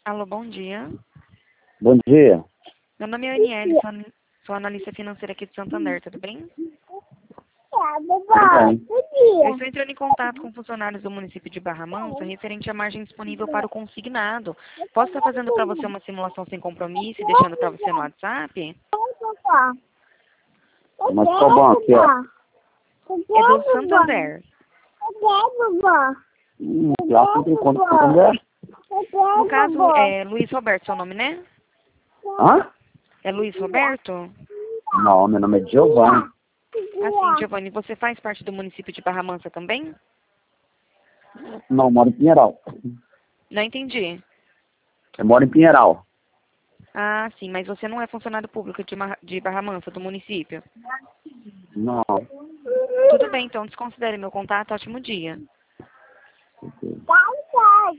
Alô, bom dia. Bom dia. Meu nome é Aniele, sou analista financeira aqui de Santander, tudo bem? Tudo bem. Eu estou entrando em contato com funcionários do município de Barra Mansa referente à margem disponível para o consignado. Posso estar fazendo para você uma simulação sem compromisso e deixando para você no WhatsApp? Mas qual banco que é? É do Santander. Já tem conta com Santander? No caso, é Luiz Roberto, seu nome, né? Hã? É Luiz Roberto? Não, meu nome é Giovanni. Assim, Giovanni, você faz parte do município de Barra Mansa também? Não, eu moro em Pinheiral. Não entendi. Eu moro em Pinheiral. Ah, sim, mas você não é funcionário público de Barra Mansa, do município? Não. Tudo bem, então desconsidere meu contato. Ótimo dia.